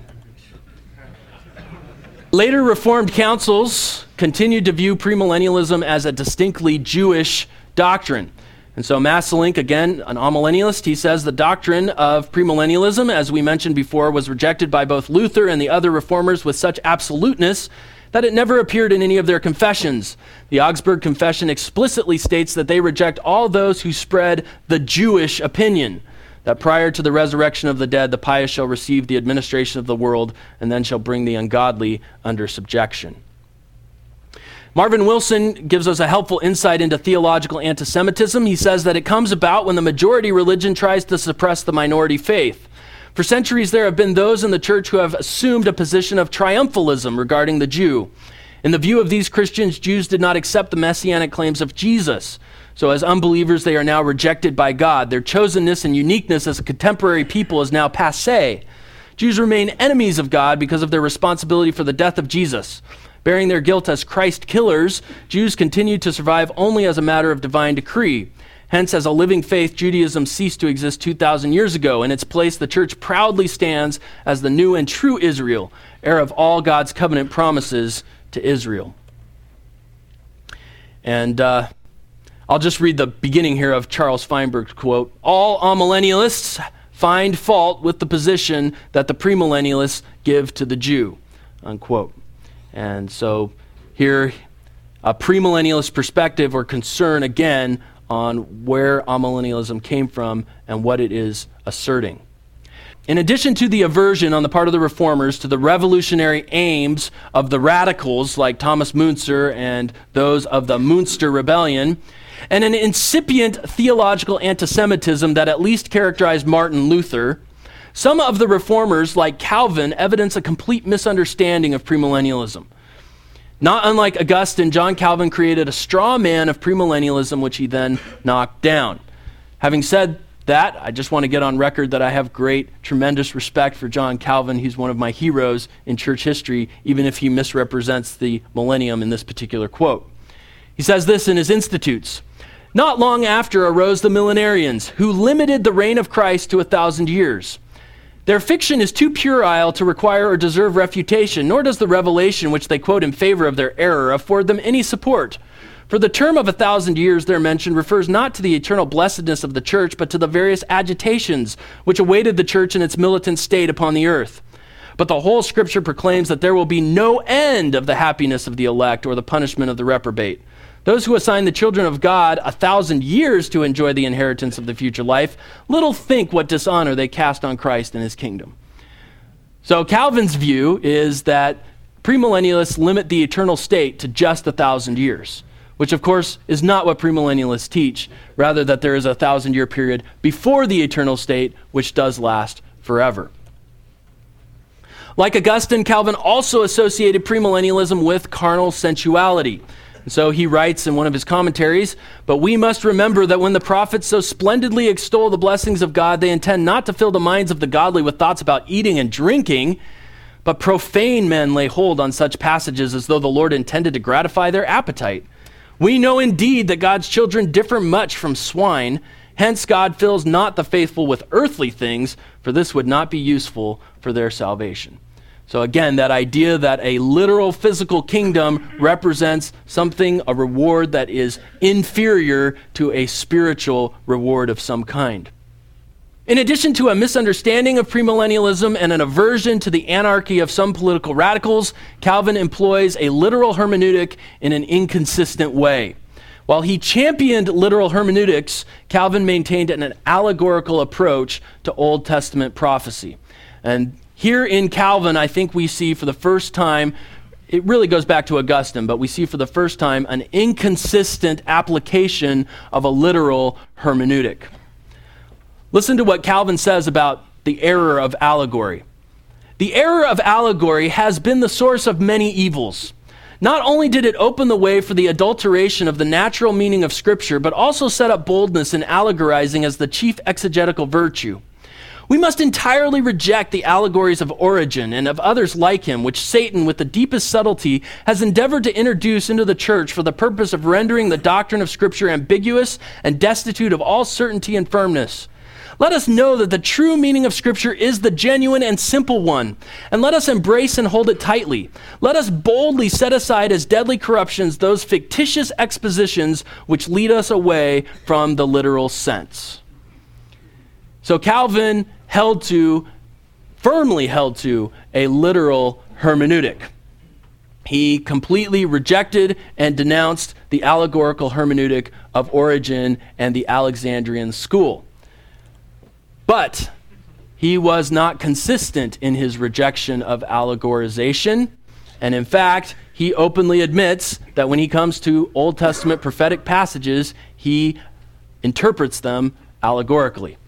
Later Reformed councils continued to view premillennialism as a distinctly Jewish doctrine. And so Maselink, again, an amillennialist, he says the doctrine of premillennialism, as we mentioned before, was rejected by both Luther and the other reformers with such absoluteness that it never appeared in any of their confessions. The Augsburg Confession explicitly states that they reject all those who spread the Jewish opinion, that prior to the resurrection of the dead, the pious shall receive the administration of the world, and then shall bring the ungodly under subjection. Marvin Wilson gives us a helpful insight into theological antisemitism. He says that it comes about when the majority religion tries to suppress the minority faith. For centuries, there have been those in the church who have assumed a position of triumphalism regarding the Jew. In the view of these Christians, Jews did not accept the messianic claims of Jesus. So as unbelievers, they are now rejected by God. Their chosenness and uniqueness as a contemporary people is now passé. Jews remain enemies of God because of their responsibility for the death of Jesus. Bearing their guilt as Christ killers, Jews continue to survive only as a matter of divine decree. Hence, as a living faith, Judaism ceased to exist 2,000 years ago. In its place, the church proudly stands as the new and true Israel, heir of all God's covenant promises to Israel. And I'll just read the beginning here of Charles Feinberg's quote. All amillennialists find fault with the position that the premillennialists give to the Jew, unquote. And so here, a premillennialist perspective or concern again on where amillennialism came from and what it is asserting. In addition to the aversion on the part of the reformers to the revolutionary aims of the radicals like Thomas Müntzer and those of the Munster Rebellion, and an incipient theological antisemitism that at least characterized Martin Luther, some of the reformers like Calvin evidence a complete misunderstanding of premillennialism. Not unlike Augustine, John Calvin created a straw man of premillennialism, which he then knocked down. Having said that, I just want to get on record that I have tremendous respect for John Calvin. He's one of my heroes in church history, even if he misrepresents the millennium in this particular quote. He says this in his Institutes. Not long after arose the millenarians, who limited the reign of Christ to 1,000 years. Their fiction is too puerile to require or deserve refutation, nor does the revelation which they quote in favor of their error afford them any support. For the term of 1,000 years there mentioned refers not to the eternal blessedness of the church, but to the various agitations which awaited the church in its militant state upon the earth. But the whole scripture proclaims that there will be no end of the happiness of the elect or the punishment of the reprobate. Those who assign the children of God 1,000 years to enjoy the inheritance of the future life, little think what dishonor they cast on Christ and his kingdom. So Calvin's view is that premillennialists limit the eternal state to just 1,000 years. Which of course is not what premillennialists teach, rather that there is a 1,000-year period before the eternal state, which does last forever. Like Augustine, Calvin also associated premillennialism with carnal sensuality. And so he writes in one of his commentaries, "But we must remember that when the prophets so splendidly extol the blessings of God, they intend not to fill the minds of the godly with thoughts about eating and drinking, but profane men lay hold on such passages as though the Lord intended to gratify their appetite. We know indeed that God's children differ much from swine. Hence God fills not the faithful with earthly things, for this would not be useful for their salvation." So again, that idea that a literal physical kingdom represents something, a reward that is inferior to a spiritual reward of some kind. In addition to a misunderstanding of premillennialism and an aversion to the anarchy of some political radicals, Calvin employs a literal hermeneutic in an inconsistent way. While he championed literal hermeneutics, Calvin maintained an allegorical approach to Old Testament prophecy. And here in Calvin, I think we see for the first time, it really goes back to Augustine, but we see for the first time an inconsistent application of a literal hermeneutic. Listen to what Calvin says about the error of allegory. The error of allegory has been the source of many evils. Not only did it open the way for the adulteration of the natural meaning of Scripture, but also set up boldness in allegorizing as the chief exegetical virtue. We must entirely reject the allegories of Origen and of others like him, which Satan, with the deepest subtlety, has endeavored to introduce into the church for the purpose of rendering the doctrine of Scripture ambiguous and destitute of all certainty and firmness. Let us know that the true meaning of Scripture is the genuine and simple one, and let us embrace and hold it tightly. Let us boldly set aside as deadly corruptions those fictitious expositions which lead us away from the literal sense. So Calvin firmly held to a literal hermeneutic. He completely rejected and denounced the allegorical hermeneutic of Origen and the Alexandrian school. But he was not consistent in his rejection of allegorization. And in fact, he openly admits that when he comes to Old Testament prophetic passages, he interprets them allegorically.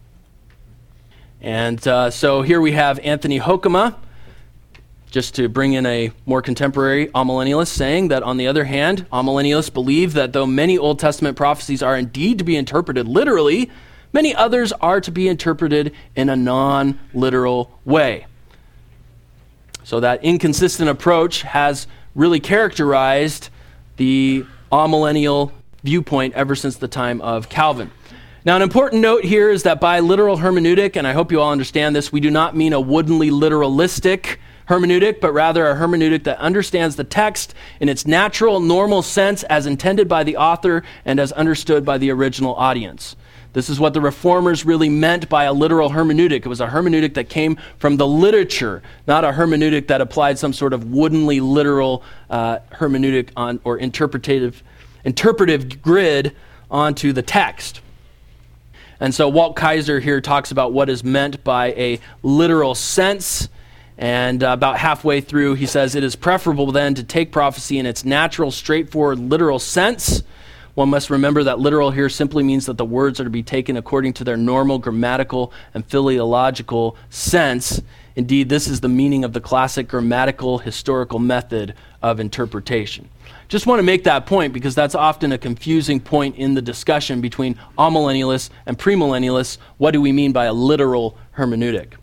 And so here we have Anthony Hoekema, just to bring in a more contemporary amillennialist, saying that on the other hand, amillennialists believe that though many Old Testament prophecies are indeed to be interpreted literally, many others are to be interpreted in a non-literal way. So that inconsistent approach has really characterized the amillennial viewpoint ever since the time of Calvin. Now, an important note here is that by literal hermeneutic, and I hope you all understand this, we do not mean a woodenly literalistic hermeneutic, but rather a hermeneutic that understands the text in its natural, normal sense as intended by the author and as understood by the original audience. This is what the Reformers really meant by a literal hermeneutic. It was a hermeneutic that came from the literature, not a hermeneutic that applied some sort of woodenly literal hermeneutic or interpretive grid onto the text. And so Walt Kaiser here talks about what is meant by a literal sense. And about halfway through, he says, it is preferable then to take prophecy in its natural, straightforward, literal sense. One must remember that literal here simply means that the words are to be taken according to their normal grammatical and philological sense. Indeed, this is the meaning of the classic grammatical historical method of interpretation. Just want to make that point because that's often a confusing point in the discussion between amillennialists and premillennialists. What do we mean by a literal hermeneutic?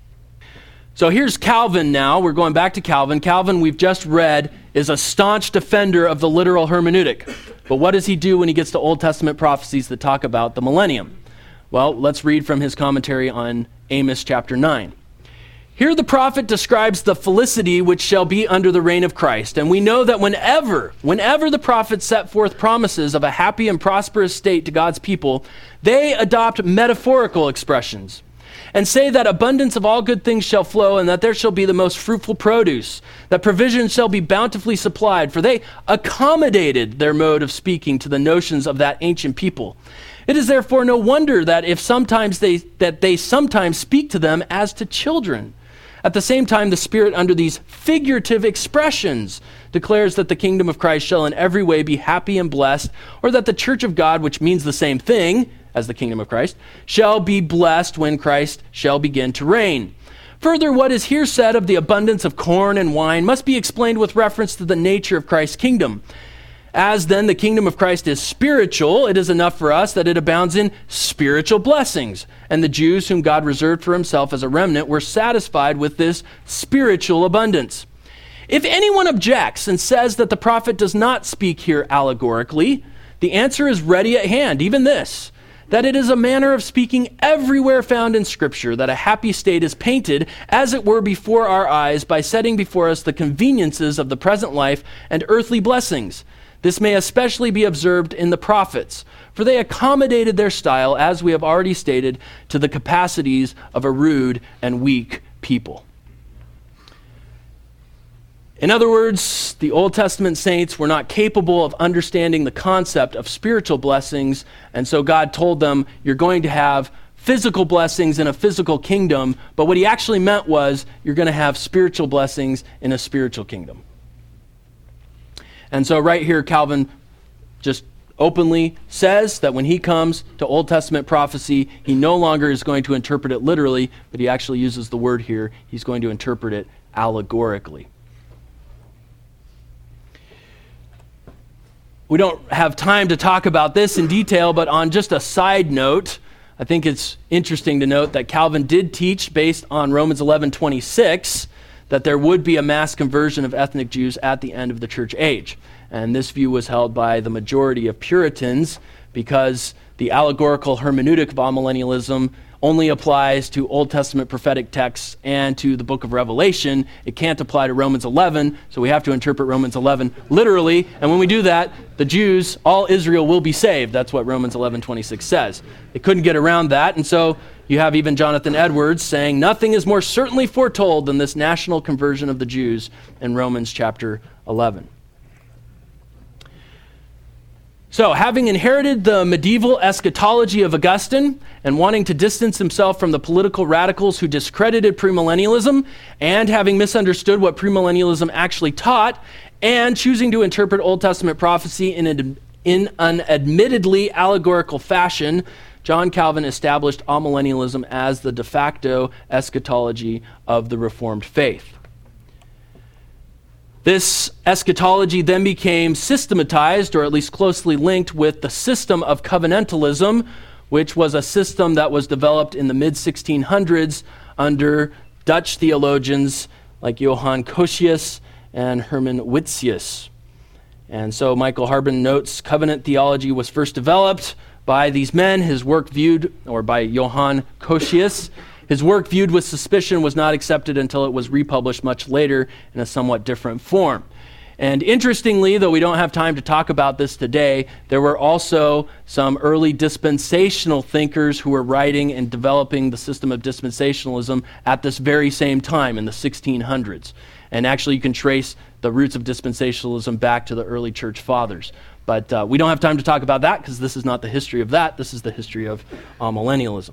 So here's Calvin now. We're going back to Calvin. Calvin, we've just read, is a staunch defender of the literal hermeneutic. But what does he do when he gets to Old Testament prophecies that talk about the millennium? Well, let's read from his commentary on Amos chapter 9. Here the prophet describes the felicity which shall be under the reign of Christ. And we know that whenever the prophets set forth promises of a happy and prosperous state to God's people, they adopt metaphorical expressions and say that abundance of all good things shall flow and that there shall be the most fruitful produce, that provision shall be bountifully supplied, for they accommodated their mode of speaking to the notions of that ancient people. It is therefore no wonder that they sometimes speak to them as to children. At the same time, the Spirit under these figurative expressions declares that the kingdom of Christ shall in every way be happy and blessed, or that the church of God, which means the same thing as the kingdom of Christ, shall be blessed when Christ shall begin to reign. Further, what is here said of the abundance of corn and wine must be explained with reference to the nature of Christ's kingdom. As then the kingdom of Christ is spiritual, it is enough for us that it abounds in spiritual blessings. And the Jews whom God reserved for himself as a remnant were satisfied with this spiritual abundance. If anyone objects and says that the prophet does not speak here allegorically, the answer is ready at hand, even this, that it is a manner of speaking everywhere found in Scripture, that a happy state is painted, as it were, before our eyes by setting before us the conveniences of the present life and earthly blessings. This may especially be observed in the prophets, for they accommodated their style, as we have already stated, to the capacities of a rude and weak people. In other words, the Old Testament saints were not capable of understanding the concept of spiritual blessings, and so God told them, you're going to have physical blessings in a physical kingdom, but what he actually meant was, you're going to have spiritual blessings in a spiritual kingdom. And so right here, Calvin just openly says that when he comes to Old Testament prophecy, he no longer is going to interpret it literally, but he actually uses the word here. He's going to interpret it allegorically. We don't have time to talk about this in detail, but on just a side note, I think it's interesting to note that Calvin did teach, based on Romans 11:26, that there would be a mass conversion of ethnic Jews at the end of the church age. And this view was held by the majority of Puritans because the allegorical hermeneutic of amillennialism only applies to Old Testament prophetic texts and to the book of Revelation. It can't apply to Romans 11, so we have to interpret Romans 11 literally. And when we do that, the Jews, all Israel, will be saved. That's what Romans 11:26 says. They couldn't get around that, and so you have even Jonathan Edwards saying, nothing is more certainly foretold than this national conversion of the Jews in Romans chapter 11. So, having inherited the medieval eschatology of Augustine and wanting to distance himself from the political radicals who discredited premillennialism, and having misunderstood what premillennialism actually taught, and choosing to interpret Old Testament prophecy in an admittedly allegorical fashion, John Calvin established amillennialism as the de facto eschatology of the Reformed faith. This eschatology then became systematized, or at least closely linked, with the system of covenantalism, which was a system that was developed in the mid-1600s under Dutch theologians like Johann Cocius and Herman Witsius. And so Michael Harbin notes, covenant theology was first developed by these men. His work viewed, or by Johann Cocius, his work viewed with suspicion was not accepted until it was republished much later in a somewhat different form. And interestingly, though we don't have time to talk about this today, there were also some early dispensational thinkers who were writing and developing the system of dispensationalism at this very same time in the 1600s. And actually you can trace the roots of dispensationalism back to the early church fathers. But we don't have time to talk about that because this is not the history of that. This is the history of amillennialism.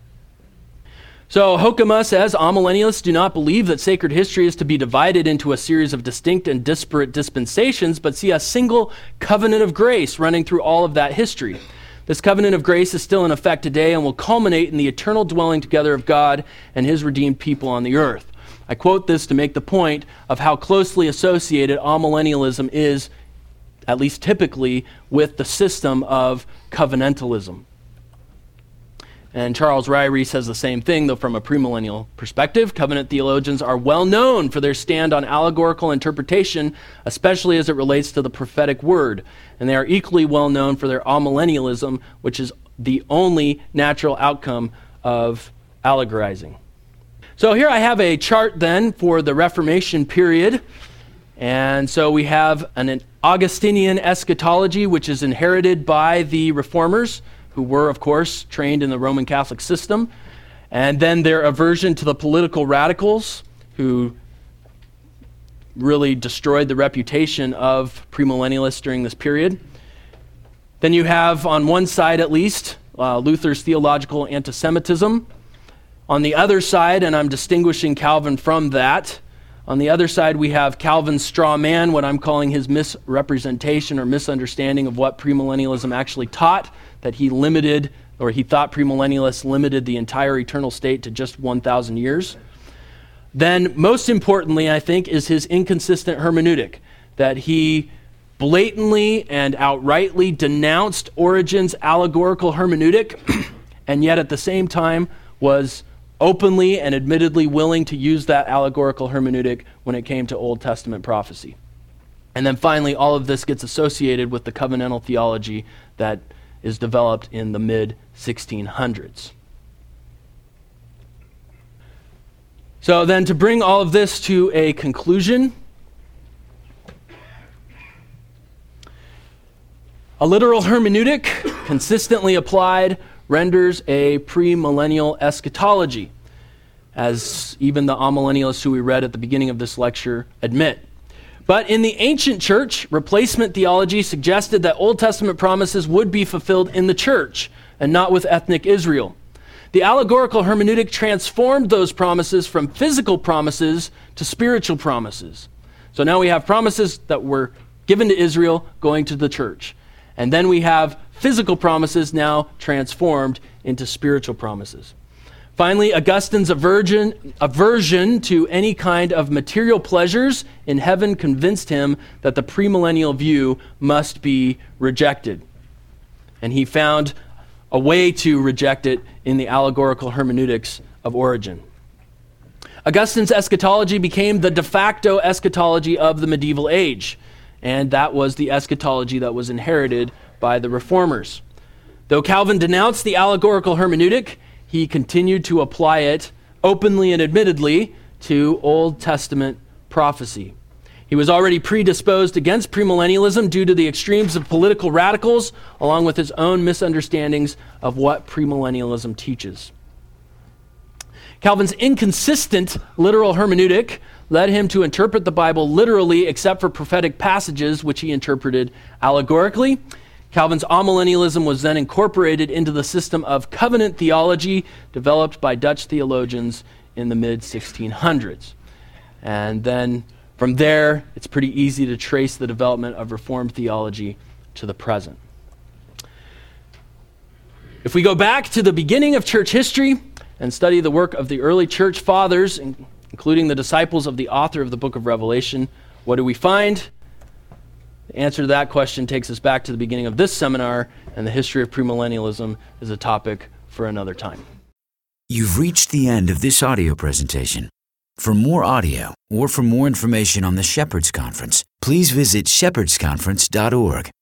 So Hoekema says, amillennialists do not believe that sacred history is to be divided into a series of distinct and disparate dispensations, but see a single covenant of grace running through all of that history. This covenant of grace is still in effect today and will culminate in the eternal dwelling together of God and his redeemed people on the earth. I quote this to make the point of how closely associated amillennialism is, at least typically, with the system of covenantalism. And Charles Ryrie says the same thing, though from a premillennial perspective. Covenant theologians are well known for their stand on allegorical interpretation, especially as it relates to the prophetic word. And they are equally well known for their amillennialism, which is the only natural outcome of allegorizing. So here I have a chart then for the Reformation period. And so we have an Augustinian eschatology, which is inherited by the Reformers, who were, of course, trained in the Roman Catholic system, and then their aversion to the political radicals, who really destroyed the reputation of premillennialists during this period. Then you have, on one side at least, Luther's theological anti-Semitism. On the other side, and I'm distinguishing Calvin from that, on the other side we have Calvin's straw man, what I'm calling his misrepresentation or misunderstanding of what premillennialism actually taught, that he limited, or he thought premillennialists limited the entire eternal state to just 1,000 years. Then, most importantly, I think, is his inconsistent hermeneutic, that he blatantly and outrightly denounced Origen's allegorical hermeneutic, and yet at the same time was openly and admittedly willing to use that allegorical hermeneutic when it came to Old Testament prophecy. And then finally, all of this gets associated with the covenantal theology that is developed in the mid-1600s. So then, to bring all of this to a conclusion, a literal hermeneutic, consistently applied, renders a premillennial eschatology, as even the amillennialists who we read at the beginning of this lecture admit. But in the ancient church, replacement theology suggested that Old Testament promises would be fulfilled in the church and not with ethnic Israel. The allegorical hermeneutic transformed those promises from physical promises to spiritual promises. So now we have promises that were given to Israel going to the church. And then we have physical promises now transformed into spiritual promises. Finally, Augustine's aversion to any kind of material pleasures in heaven convinced him that the premillennial view must be rejected. And he found a way to reject it in the allegorical hermeneutics of Origen. Augustine's eschatology became the de facto eschatology of the medieval age, and that was the eschatology that was inherited by the Reformers. Though Calvin denounced the allegorical hermeneutic, he continued to apply it openly and admittedly to Old Testament prophecy. He was already predisposed against premillennialism due to the extremes of political radicals, along with his own misunderstandings of what premillennialism teaches. Calvin's inconsistent literal hermeneutic led him to interpret the Bible literally except for prophetic passages, which he interpreted allegorically. Calvin's amillennialism was then incorporated into the system of covenant theology developed by Dutch theologians in the mid-1600s. And then from there, it's pretty easy to trace the development of Reformed theology to the present. If we go back to the beginning of church history and study the work of the early church fathers, including the disciples of the author of the book of Revelation, what do we find? The answer to that question takes us back to the beginning of this seminar, and the history of premillennialism is a topic for another time. You've reached the end of this audio presentation. For more audio or for more information on the Shepherds Conference, please visit shepherdsconference.org.